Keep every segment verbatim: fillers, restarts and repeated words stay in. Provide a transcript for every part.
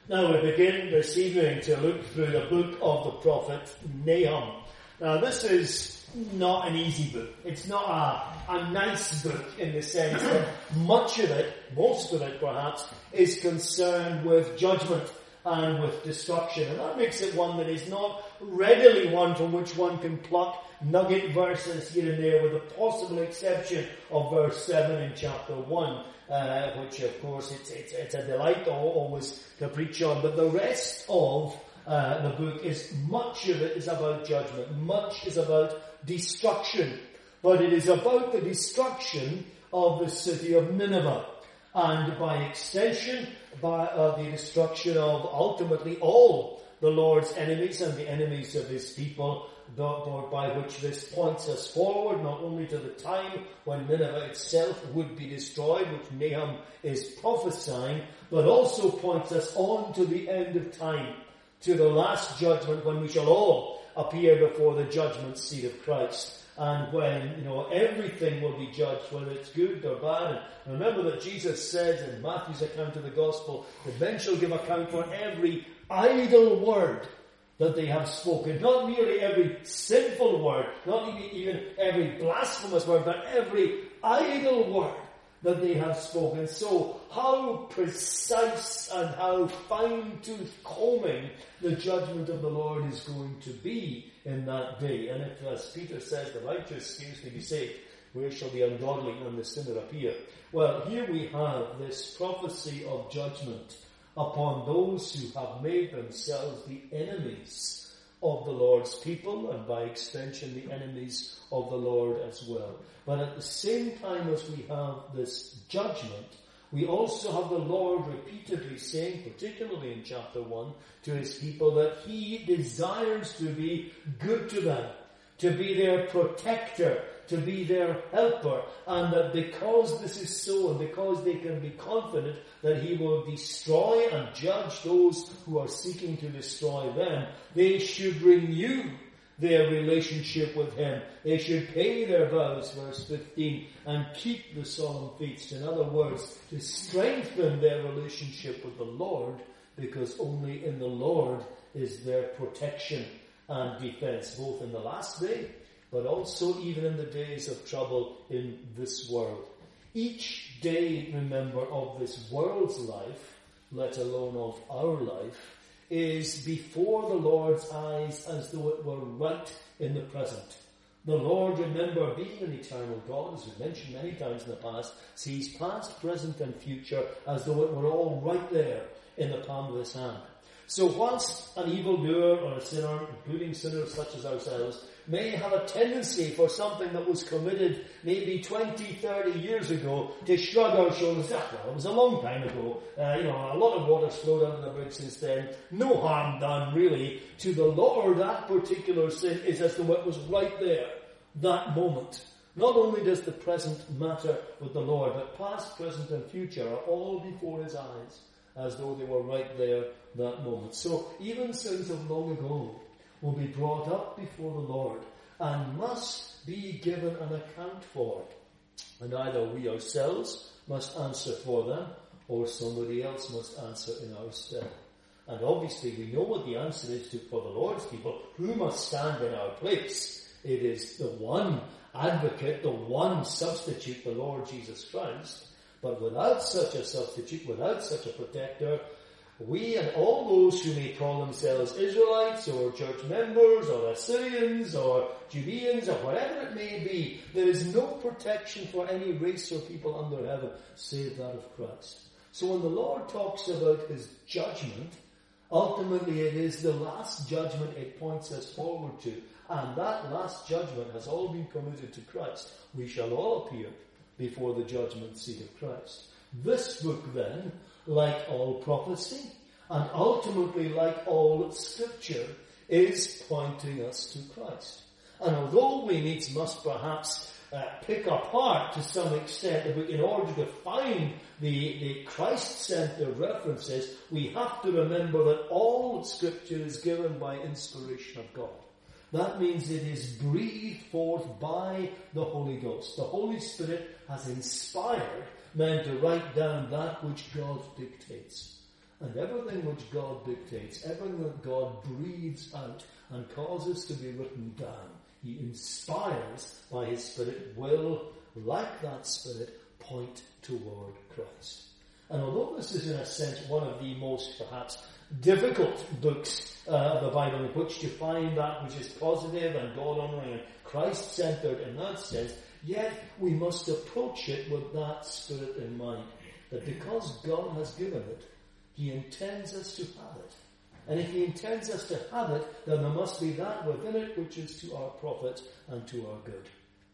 Now we begin this evening to look through the book of the prophet Nahum. Now this is not an easy book. It's not a, a nice book in the sense that much of it, most of it perhaps, is concerned with judgment and with destruction. And that makes it one that is not readily one from which one can pluck nugget verses here and there, with the possible exception of verse seven in chapter one, uh, which of course it's, it's, it's a delight always to preach on. But the rest of uh, the book is, much of it is about judgment. Much is about destruction. But it is about the destruction of the city of Nineveh. And by extension, by uh, the destruction of ultimately all the Lord's enemies and the enemies of his people, by which this points us forward not only to the time when Nineveh itself would be destroyed, which Nahum is prophesying, but also points us on to the end of time, to the last judgment when we shall all appear before the judgment seat of Christ. And when, you know, everything will be judged, whether it's good or bad. And remember that Jesus says in Matthew's account of the gospel that men shall give account for every idle word that they have spoken. Not merely every sinful word, not even every blasphemous word, but every idle word that they have spoken. So how precise and how fine-tooth combing the judgment of the Lord is going to be in that day. And if, as Peter says, the righteous scarcely be saved, where shall the ungodly and the sinner appear? Well, here we have this prophecy of judgment upon those who have made themselves the enemies of the Lord's people, and by extension the enemies of the Lord as well. But at the same time as we have this judgment, we also have the Lord repeatedly saying, particularly in chapter one, to his people that he desires to be good to them, to be their protector, to be their helper, and that because this is so, and because they can be confident that he will destroy and judge those who are seeking to destroy them, they should renew their relationship with him. They should pay their vows, verse fifteen, and keep the solemn feasts. In other words, to strengthen their relationship with the Lord, because only in the Lord is their protection and defense, both in the last day, but also even in the days of trouble in this world. Each day, remember, of this world's life, let alone of our life, is before the Lord's eyes as though it were right in the present. The Lord, remember, being an eternal God, as we've mentioned many times in the past, sees past, present and future as though it were all right there in the palm of his hand. So whilst an evildoer or a sinner, including sinners such as ourselves, may have a tendency for something that was committed maybe twenty, thirty years ago to shrug our shoulders, ah, well, it was a long time ago, uh, you know, a lot of water's flowed under the bridge since then, no harm done really. To the Lord, that particular sin is as though it was right there, that moment. Not only does the present matter with the Lord, but past, present and future are all before his eyes, as though they were right there that moment. So even sins of long ago will be brought up before the Lord and must be given an account for. And either we ourselves must answer for them, or somebody else must answer in our stead. And obviously we know what the answer is to for the Lord's people. Who must stand in our place? It is the one advocate, the one substitute, the Lord Jesus Christ. But without such a substitute, without such a protector, we and all those who may call themselves Israelites or church members or Assyrians or Judeans or whatever it may be, there is no protection for any race or people under heaven save that of Christ. So when the Lord talks about his judgment, ultimately it is the last judgment it points us forward to. And that last judgment has all been committed to Christ. We shall all appear before the judgment seat of Christ. This book then, like all prophecy, and ultimately like all scripture, is pointing us to Christ. And although we needs must perhaps uh, pick apart to some extent in order to find the, the Christ-centered references, we have to remember that all scripture is given by inspiration of God. That means it is breathed forth by the Holy Ghost. The Holy Spirit has inspired men to write down that which God dictates. And everything which God dictates, everything that God breathes out and causes to be written down, he inspires by his Spirit, will, like that Spirit, point toward Christ. And although this is in a sense one of the most perhaps difficult books uh, of the Bible in which to find that which is positive and God-honouring and Christ-centred in that sense, yet we must approach it with that Spirit in mind. That because God has given it, he intends us to have it. And if he intends us to have it, then there must be that within it which is to our profit and to our good.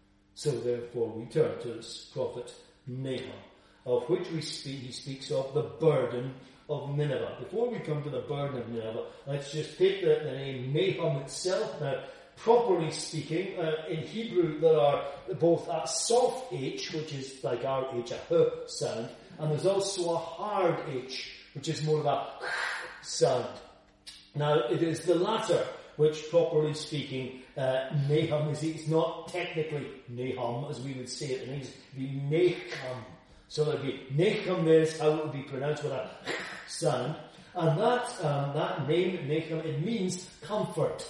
So therefore we turn to this prophet Nahum, of which we speak, he speaks of the burden of Nineveh. Before we come to the burden of Nineveh, let's just take the, the name Nahum itself. Now, properly speaking, uh, in Hebrew there are both a soft H, which is like our H, a H sound, and there's also a hard H, which is more of a sound. Now, it is the latter which, properly speaking, uh, Nahum is. It's not technically Nahum, as we would say it in English. It would be Nahum. So it would be Nahum, there's how it would be pronounced with a sound. And that um, that name, Nahum, it means comfort.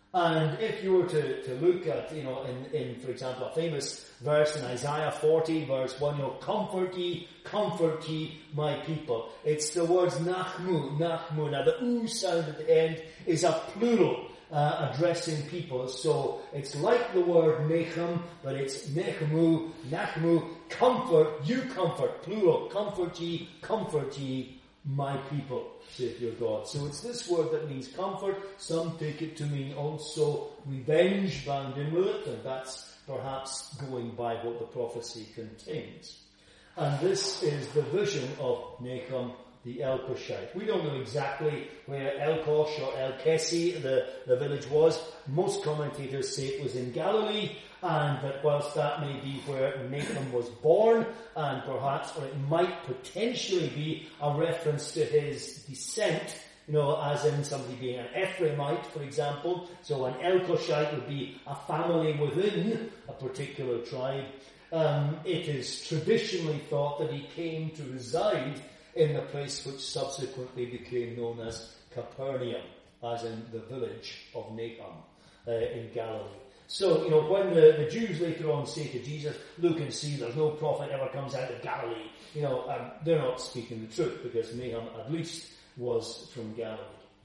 And if you were to, to look at, you know, in, in, for example, a famous verse in Isaiah forty, verse one, you know, comfort ye, comfort ye, my people. It's the words nachmu, nachmu. Now, the oo sound at the end is a plural, uh, addressing people. So, it's like the word Nahum, but it's nechmu, nachmu, comfort, you comfort, plural, comfort ye, comfort ye, my people, saith your God. So it's this word that means comfort. Some take it to mean also revenge bound in with it, and that's perhaps going by what the prophecy contains. And this is the vision of Nahum the Elkoshite. We don't know exactly where Elkosh or El-Kesi, the, the village, was. Most commentators say it was in Galilee, and that whilst that may be where Nahum was born, and perhaps, or it might potentially be a reference to his descent, you know, as in somebody being an Ephraimite, for example. So an Elkoshite would be a family within a particular tribe. Um, it is traditionally thought that he came to reside in the place which subsequently became known as Capernaum, as in the village of Nahum uh, in Galilee. So, you know, when the, the Jews later on say to Jesus, look and see, there's no prophet ever comes out of Galilee, you know, um, they're not speaking the truth, because Nahum at least was from Galilee.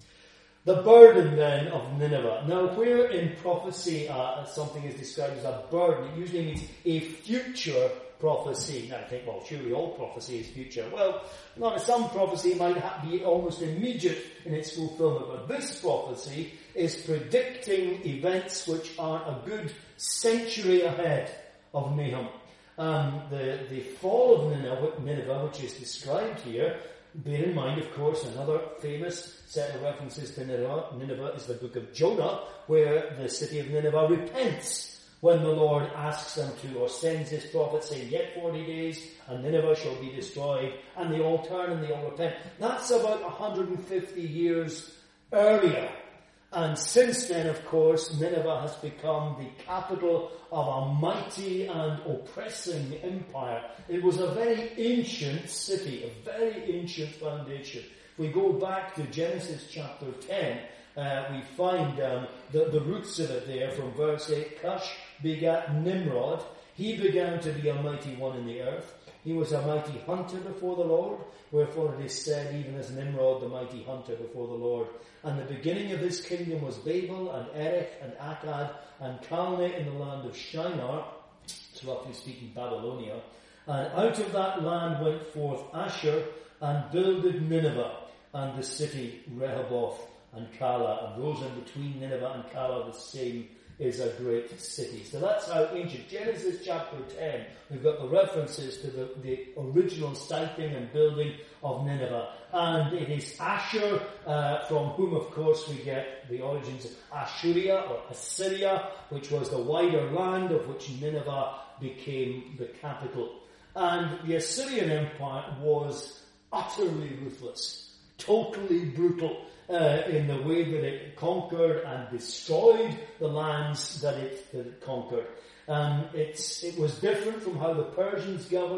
The burden then of Nineveh. Now, where in prophecy uh, something is described as a burden, it usually means a future prophecy. Now, I think, well, surely all prophecy is future. Well, not some prophecy might ha- be almost immediate in its fulfillment, but this prophecy is predicting events which are a good century ahead of Nahum. Um, the, the fall of Nineveh, which is described here, bear in mind, of course, another famous set of references to Nineveh, Nineveh is the book of Jonah, where the city of Nineveh repents when the Lord asks them to, or sends his prophet saying, yet forty days, and Nineveh shall be destroyed, and they all turn and they all repent. That's about one hundred fifty years earlier. And since then, of course, Nineveh has become the capital of a mighty and oppressing empire. It was a very ancient city, a very ancient foundation. If we go back to Genesis chapter ten, uh, we find um, the, the roots of it there from verse eight. Cush begat Nimrod. He began to be a mighty one in the earth. He was a mighty hunter before the Lord, wherefore it is said, even as Nimrod, the mighty hunter before the Lord. And the beginning of his kingdom was Babel, and Erech, and Akkad, and Calneh in the land of Shinar, so roughly speaking Babylonia. And out of that land went forth Asher, and builded Nineveh, and the city Rehoboth, and Calah. And those in between Nineveh and Calah, the same is a great city. So that's how ancient. Genesis chapter ten, we've got the references to the, the original siting and building of Nineveh. And it is Asher, uh, from whom, of course, we get the origins of Assyria, or Assyria, which was the wider land of which Nineveh became the capital. And the Assyrian Empire was utterly ruthless, totally brutal, Uh, in the way that it conquered and destroyed the lands that it, that it conquered. Um, it's, it was different from how the Persians governed,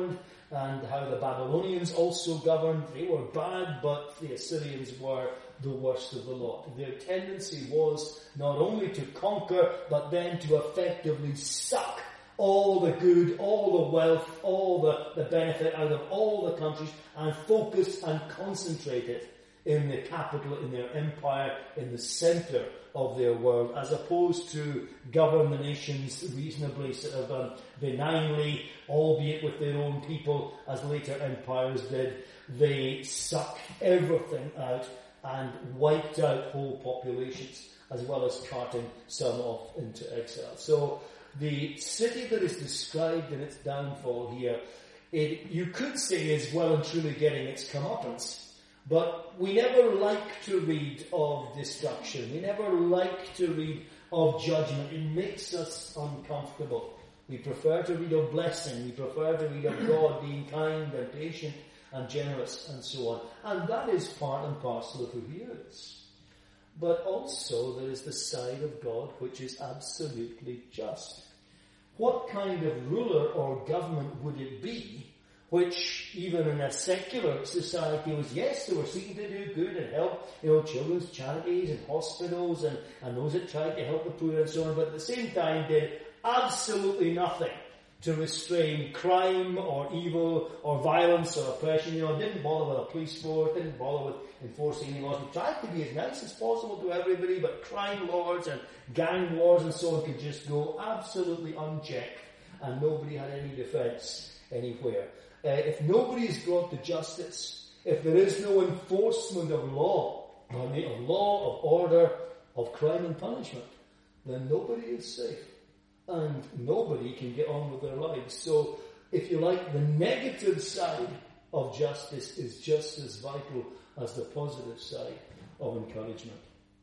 and how the Babylonians also governed. They were bad, but the Assyrians were the worst of the lot. Their tendency was not only to conquer, but then to effectively suck all the good, all the wealth, all the, the benefit out of all the countries and focus and concentrate it in the capital, in their empire, in the center of their world, as opposed to govern the nations reasonably, sort of um, benignly, albeit with their own people, as later empires did. They sucked everything out and wiped out whole populations, as well as carting some off into exile. So the city that is described in its downfall here, it, you could say, is well and truly getting its comeuppance. But we never like to read of destruction. We never like to read of judgment. It makes us uncomfortable. We prefer to read of blessing. We prefer to read of God being kind and patient and generous and so on. And that is part and parcel of who he is. But also there is the side of God which is absolutely just. What kind of ruler or government would it be which, even in a secular society, was, yes, they were seeking to do good and help, you know, children's charities and hospitals and, and those that tried to help the poor and so on, but at the same time did absolutely nothing to restrain crime or evil or violence or oppression. You know, didn't bother with a police force, didn't bother with enforcing any laws. They tried to be as nice as possible to everybody, but crime lords and gang wars and so on could just go absolutely unchecked, and nobody had any defence anywhere. Uh, if nobody is brought to justice, if there is no enforcement of law, of law, of order, of crime and punishment, then nobody is safe. And nobody can get on with their lives. So, if you like, the negative side of justice is just as vital as the positive side of encouragement.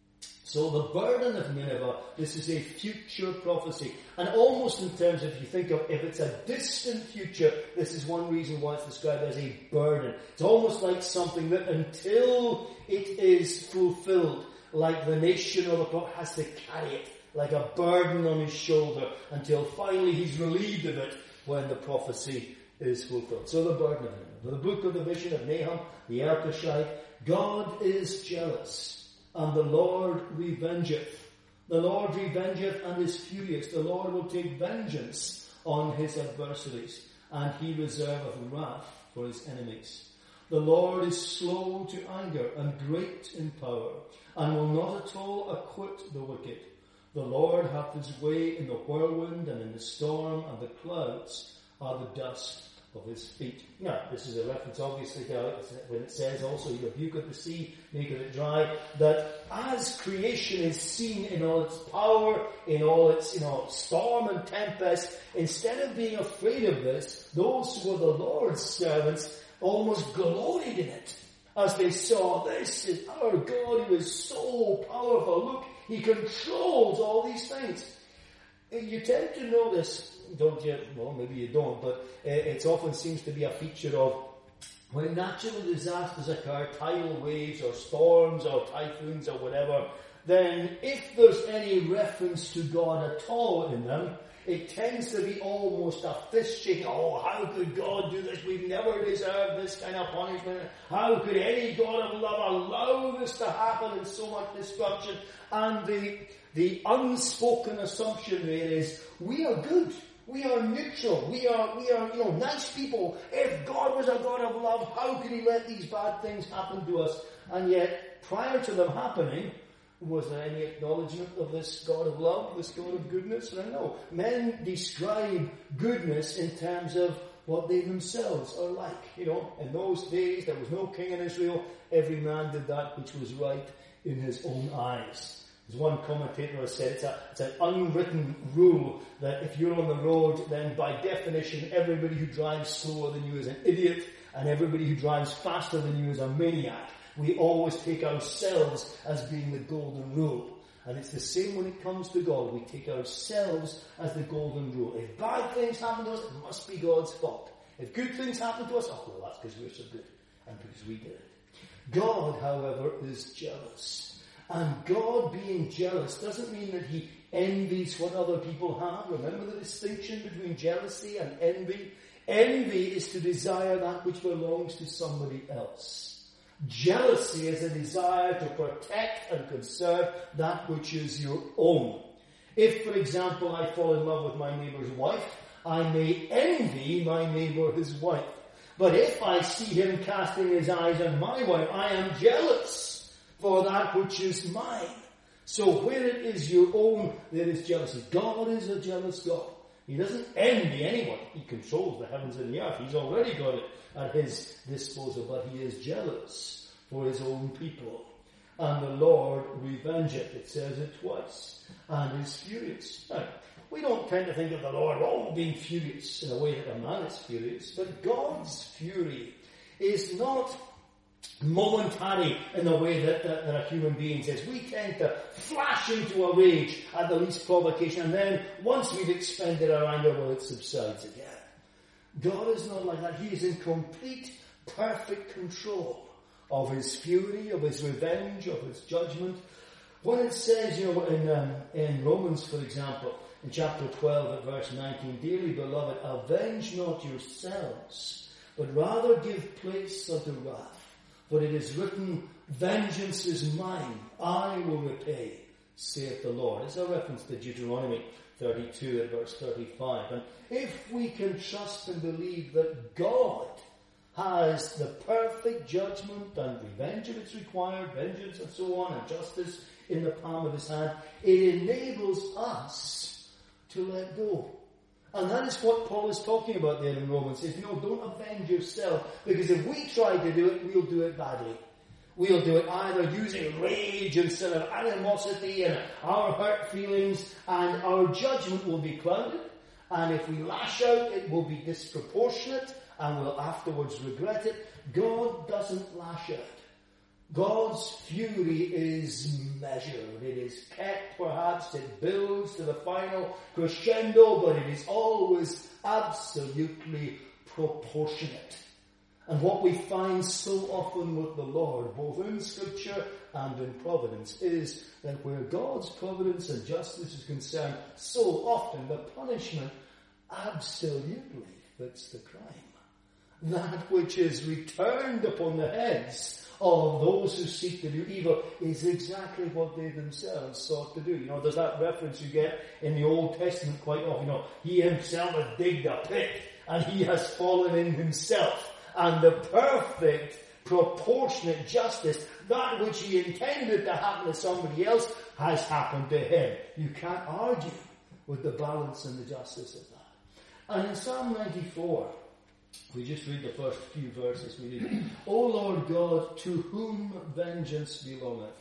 So the burden of Nineveh, this is a future prophecy. And almost in terms of, if you think of, if it's a distant future, this is one reason why it's described as a burden. It's almost like something that until it is fulfilled, like the nation or the prophet has to carry it, like a burden on his shoulder, until finally he's relieved of it when the prophecy is fulfilled. So the burden of Nineveh. The book of the vision of Nahum, the Erpashite, God is jealous. And the Lord revengeth. The Lord revengeth and is furious. The Lord will take vengeance on his adversaries, and he reserveth wrath for his enemies. The Lord is slow to anger and great in power, and will not at all acquit the wicked. The Lord hath his way in the whirlwind and in the storm, and the clouds are the dust of his feet. Now, this is a reference obviously to when it says also, you rebuketh the sea, maketh it dry, that as creation is seen in all its power, in all its, you know, storm and tempest, instead of being afraid of this, those who were the Lord's servants almost gloried in it. As they saw, this is our God who is so powerful. Look, he controls all these things. You tend to notice, don't you? Well, maybe you don't, but it often seems to be a feature of when natural disasters occur, tidal waves or storms or typhoons or whatever, then if there's any reference to God at all in them, it tends to be almost a fist shaking. Oh, how could God do this? We've never deserved this kind of punishment. How could any God of love allow this to happen and so much destruction? And the the unspoken assumption there is, we are good. We are neutral. We are, we are, you know, nice people. If God was a God of love, how could he let these bad things happen to us? And yet, prior to them happening, was there any acknowledgement of this God of love, this God of goodness? No. Men describe goodness in terms of what they themselves are like. You know, in those days, there was no king in Israel. Every man did that which was right in his own eyes. As one commentator has said, it's, a, it's an unwritten rule that if you're on the road, then by definition, everybody who drives slower than you is an idiot, and everybody who drives faster than you is a maniac. We always take ourselves as being the golden rule. And it's the same when it comes to God. We take ourselves as the golden rule. If bad things happen to us, it must be God's fault. If good things happen to us, oh, well, that's because we're so good and because we did it. God, however, is jealous. And God being jealous doesn't mean that he envies what other people have. Remember the distinction between jealousy and envy? Envy is to desire that which belongs to somebody else. Jealousy is a desire to protect and conserve that which is your own. If, for example, I fall in love with my neighbour's wife, I may envy my neighbour his wife. But if I see him casting his eyes on my wife, I am jealous for that which is mine. So where it is your own, there is jealousy. God is a jealous God. He doesn't envy anyone. He controls the heavens and the earth. He's already got it at his disposal, but he is jealous for his own people. And the Lord revengeth, it says it twice, and is furious. Now, we don't tend to think of the Lord, oh, being furious in a way that a man is furious, but God's fury is not momentary in the way that, that, that a human being is. We tend to flash into a rage at the least provocation, and then once we've expended our anger, well, it subsides again. God is not like that. He is in complete, perfect control of his fury, of his revenge, of his judgment. When it says, you know, in, um, in Romans, for example, in chapter twelve at verse nineteen, dearly beloved, avenge not yourselves, but rather give place unto wrath. For it is written, vengeance is mine, I will repay, saith the Lord. It's a reference to Deuteronomy thirty-two at verse thirty-five. And if we can trust and believe that God has the perfect judgment and revenge if it's required, vengeance and so on, and justice in the palm of his hand, it enables us to let go. And that is what Paul is talking about there in Romans. He says, no, don't avenge yourself, because if we try to do it, we'll do it badly. We'll do it either using rage instead of animosity and our hurt feelings, and our judgment will be clouded. And if we lash out, it will be disproportionate, and we'll afterwards regret it. God doesn't lash out. God's fury is measured. It is kept, perhaps, it builds to the final crescendo, but it is always absolutely proportionate. And what we find so often with the Lord, both in Scripture and in providence, is that where God's providence and justice is concerned, so often the punishment absolutely fits the crime. That which is returned upon the heads of those who seek to do evil is exactly what they themselves sought to do. You know, there's that reference you get in the Old Testament quite often. You know, he himself has digged a pit and he has fallen in himself. And the perfect, proportionate justice, that which he intended to happen to somebody else, has happened to him. You can't argue with the balance and the justice of that. And in Psalm ninety-four, we just read the first few verses. We read, O Lord God, to whom vengeance belongeth.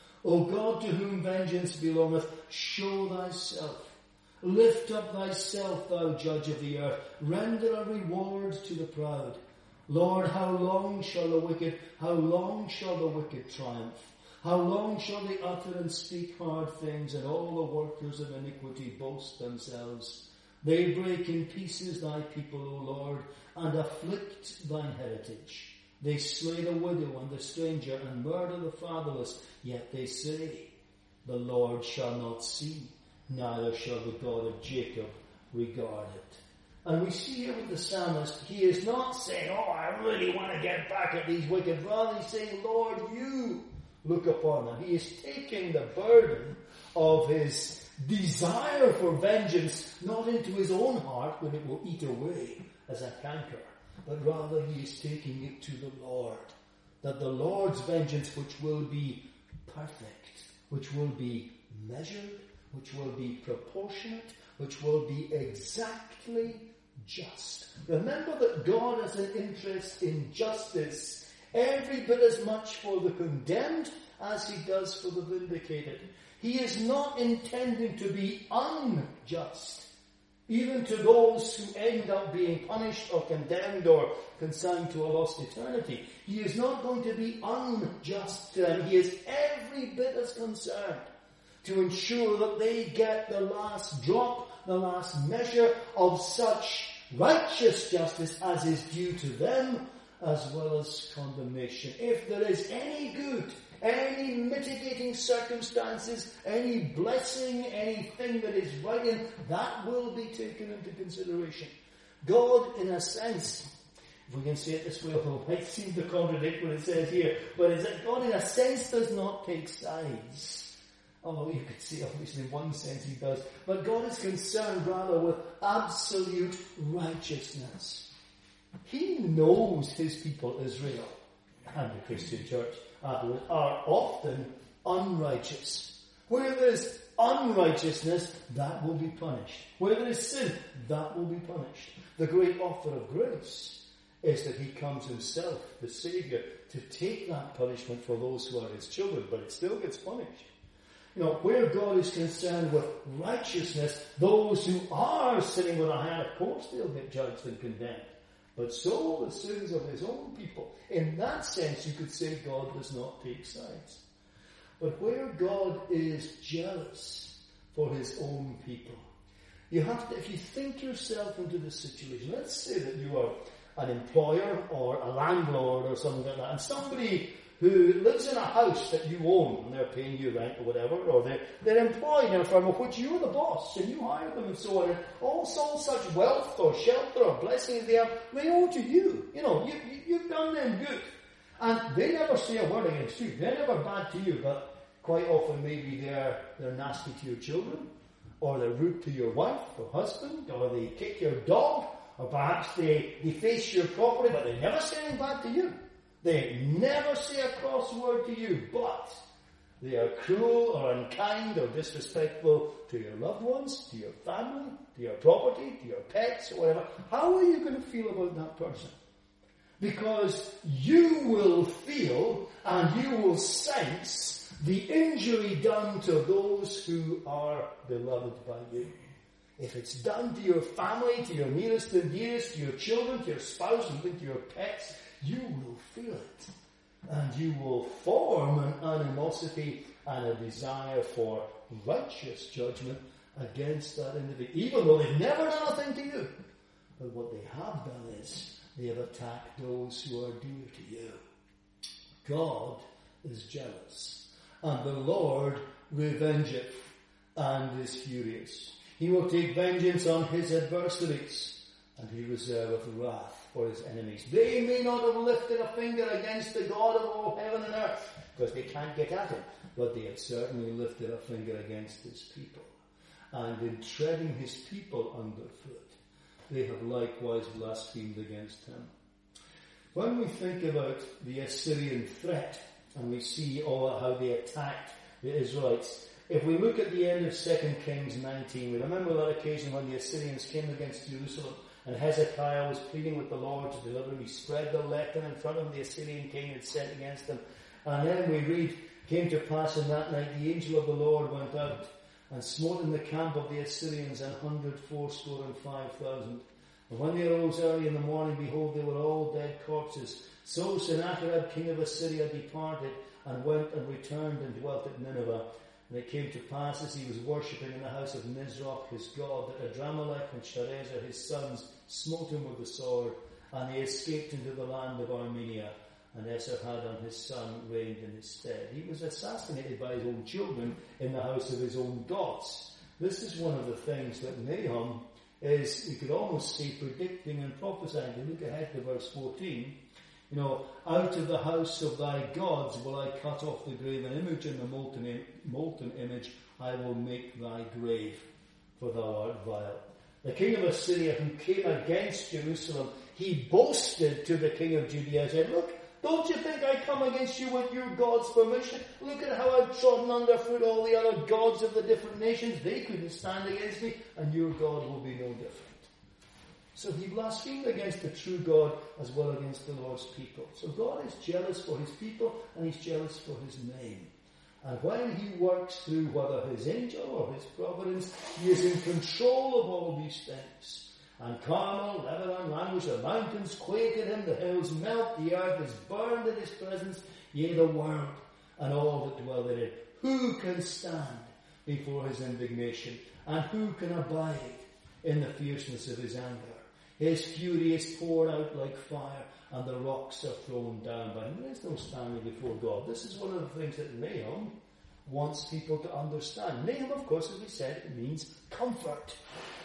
O God, to whom vengeance belongeth, show thyself. Lift up thyself, thou judge of the earth. Render a reward to the proud. Lord, how long shall the wicked, how long shall the wicked triumph? How long shall they utter and speak hard things, and all the workers of iniquity boast themselves? They break in pieces thy people, O Lord, and afflict thine heritage. They slay the widow and the stranger, and murder the fatherless. Yet they say, the Lord shall not see, neither shall the God of Jacob regard it. And we see here with the psalmist, he is not saying, oh, I really want to get back at these wicked. Rather, he's saying, Lord, you look upon them. He is taking the burden of his desire for vengeance not into his own heart when it will eat away as a canker, but rather he is taking it to the Lord. That the Lord's vengeance, which will be perfect, which will be measured, which will be proportionate, which will be exactly just. Remember that God has an interest in justice every bit as much for the condemned as he does for the vindicated. He is not intending to be unjust, even to those who end up being punished or condemned or consigned to a lost eternity. He is not going to be unjust to them. He is every bit as concerned to ensure that they get the last drop, the last measure of such righteous justice as is due to them, as well as condemnation. If there is any good, any mitigating circumstances, any blessing, anything that is right in, that will be taken into consideration. God, in a sense, if we can say it this way, although it might seem to contradict what it says here, but is that God, in a sense, does not take sides. Although you could say, obviously, in one sense he does. But God is concerned, rather, with absolute righteousness. He knows his people, Israel, and the Christian church, are often unrighteous. Where there is unrighteousness, that will be punished. Where there is sin, that will be punished. The great offer of grace is that he comes himself, the Saviour, to take that punishment for those who are his children, but it still gets punished. You know, where God is concerned with righteousness, those who are sinning with a hand, of course they'll get judged and condemned. But so will the sins of his own people. In that sense, you could say God does not take sides. But where God is jealous for his own people, you have to, if you think yourself into this situation, let's say that you are an employer or a landlord or something like that, and somebody who lives in a house that you own, and they're paying you rent or whatever, or they're, they're employed in a firm of which you're the boss, and you hire them and so on, and also such wealth or shelter or blessings they have, they owe to you. You know, you, you, you've done them good. And they never say a word against you. They're never bad to you, but quite often maybe they're, they're nasty to your children, or they're rude to your wife or husband, or they kick your dog, or perhaps they deface your property, but they never say anything bad to you. They never say a cross word to you, but they are cruel or unkind or disrespectful to your loved ones, to your family, to your property, to your pets, or whatever. How are you going to feel about that person? Because you will feel and you will sense the injury done to those who are beloved by you. If it's done to your family, to your nearest and dearest, to your children, to your spouse, even to your pets, you will feel it. And you will form an animosity and a desire for righteous judgment against that individual, even though they've never done a thing to you. But what they have done is they have attacked those who are dear to you. God is jealous, and the Lord revengeth and is furious. He will take vengeance on his adversaries, and he reserveth wrath for his enemies. They may not have lifted a finger against the God of all heaven and earth, because they can't get at him, but they have certainly lifted a finger against his people. And in treading his people underfoot, they have likewise blasphemed against him. When we think about the Assyrian threat, and we see all how they attacked the Israelites, if we look at the end of Second Kings nineteen, we remember that occasion when the Assyrians came against Jerusalem, and Hezekiah was pleading with the Lord to deliver him. He spread the letter in front of the Assyrian king had sent against him. And then we read, came to pass in that night, the angel of the Lord went out and smote in the camp of the Assyrians an hundred fourscore and five thousand. And when they arose early in the morning, behold, they were all dead corpses. So Sennacherib, king of Assyria, departed and went and returned and dwelt at Nineveh. And it came to pass as he was worshipping in the house of Nisroch his god, that Adramelech and Sharezer his sons smote him with the sword, and he escaped into the land of Armenia, and Esarhaddon his son reigned in his stead. He was assassinated by his own children in the house of his own gods. This is one of the things that Nahum is, you could almost say, predicting and prophesying. You look ahead to verse fourteen. You know, out of the house of thy gods will I cut off the graven image, and the molten, molten image I will make thy grave, for thou art vile. The king of Assyria, who came against Jerusalem, he boasted to the king of Judea, said, look, don't you think I come against you with your God's permission? Look at how I've trodden underfoot all the other gods of the different nations. They couldn't stand against me, and your God will be no different. So he blasphemed against the true God as well against the Lord's people. So God is jealous for his people, and he's jealous for his name. And when he works through whether his angel or his providence, he is in control of all these things. And Carmel, Lebanon, languish, the mountains quake at him, the hills melt, the earth is burned in his presence, yea, the world and all that dwell in it. Who can stand before his indignation? And who can abide in the fierceness of his anger? His fury is poured out like fire, and the rocks are thrown down by him. There is no standing before God. This is one of the things that Nahum wants people to understand. Nahum, of course, as we said, it means comfort.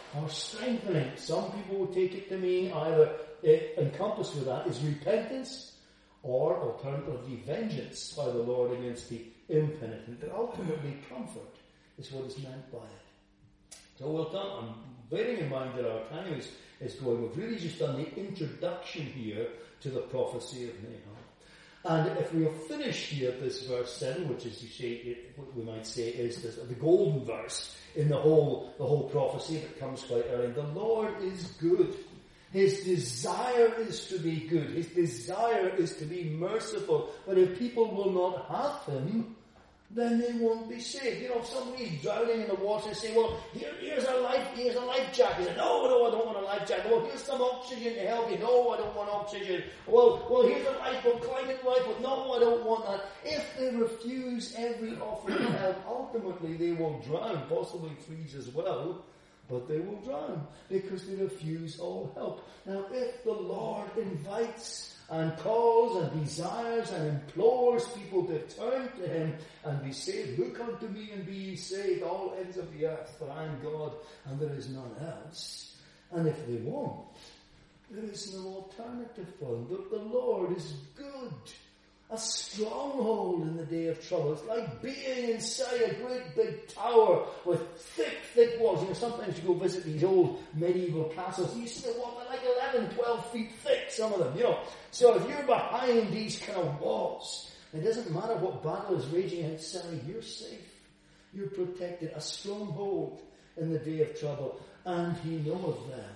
or strengthening. Some people will take it to mean either it, encompassed with that is repentance, or alternatively vengeance by the Lord against the impenitent. But ultimately comfort is what is meant by it. So we'll come, I'm bearing in mind that our time is, is going, we've really just done the introduction here to the prophecy of Nahum. And if we have finished here at this verse seven, which is, you say, what we might say is the, the golden verse in the whole, the whole prophecy that comes quite early. The Lord is good. His desire is to be good. His desire is to be merciful. But if people will not have him, then they won't be saved. You know, if somebody's drowning in the water and say, well, here, here's a life, here's a life jacket. Say, no, no, I don't want a life jacket. Well, here's some oxygen to help you. No, I don't want oxygen. Well, well, here's a lifeboat, climate lifeboat. No, I don't want that. If they refuse every offer of help, ultimately they will drown, possibly freeze as well. But they will drown because they refuse all help. Now, if the Lord invites and calls and desires and implores people to turn to him and be saved, look unto me and be ye saved, all ends of the earth, for I am God and there is none else. And if they won't, there is no alternative for them. But the Lord is good. A stronghold in the day of trouble. It's like being inside a great big tower with thick, thick walls. You know, sometimes you go visit these old medieval castles, you see the walls are like eleven, twelve feet thick, some of them, you know. So if you're behind these kind of walls, it doesn't matter what battle is raging outside, you're safe. You're protected. A stronghold in the day of trouble. And he knoweth them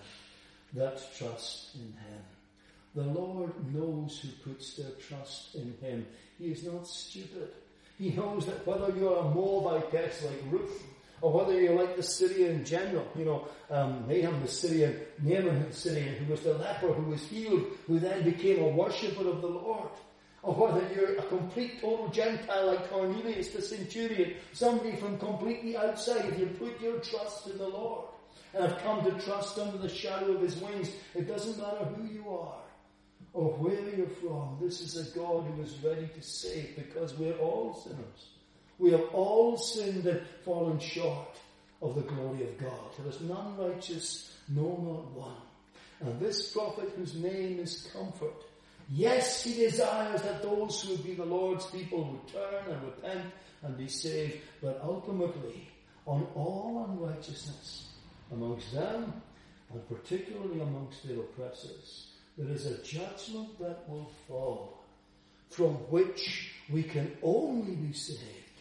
that trust in him. The Lord knows who puts their trust in him. He is not stupid. He knows that whether you're a Moabitess like Ruth, or whether you're like the Syrian general, you know, um, Nahum the Syrian, Naaman the Syrian, who was the leper, who was healed, who then became a worshipper of the Lord, or whether you're a complete total Gentile like Cornelius the centurion, somebody from completely outside, if you put your trust in the Lord and have come to trust under the shadow of his wings, it doesn't matter who you are or where you're from. This is a God who is ready to save, because we're all sinners. We have all sinned and fallen short of the glory of God. There is none righteous, no, not one. And this prophet, whose name is Comfort, yes, he desires that those who would be the Lord's people would turn and repent and be saved, but ultimately on all unrighteousness amongst them, and particularly amongst their oppressors, there is a judgment that will fall, from which we can only be saved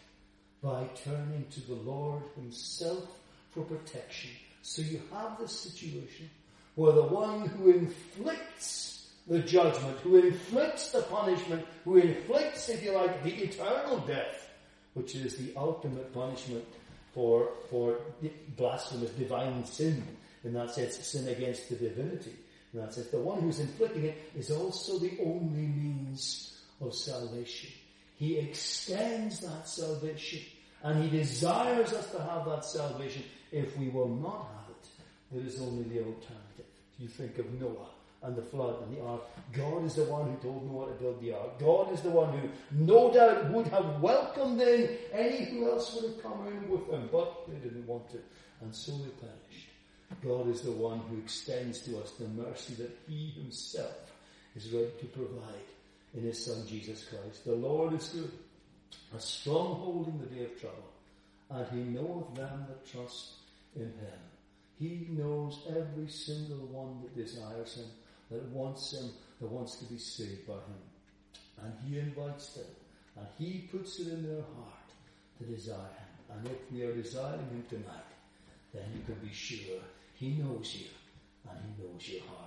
by turning to the Lord himself for protection. So you have this situation where the one who inflicts the judgment, who inflicts the punishment, who inflicts, if you like, the eternal death, which is the ultimate punishment for, for blasphemous divine sin, in that sense, sin against the divinity. In that sense, the one who's inflicting it is also the only means of salvation. He extends that salvation, and he desires us to have that salvation. If we will not have it, there is only the alternative. You think of Noah and the flood and the ark. God is the one who told Noah to build the ark. God is the one who no doubt would have welcomed in any who else would have come in with them, but they didn't want to, and so they perished. God is the one who extends to us the mercy that he himself is ready to provide in his Son Jesus Christ. The Lord is good, a stronghold in the day of trouble, and he knoweth them that trust in him. He knows every single one that desires him, that wants him, that wants to be saved by him. And he invites them, and he puts it in their heart to desire him. And if we are desiring him tonight, then you can be sure he knows you, and he knows your heart.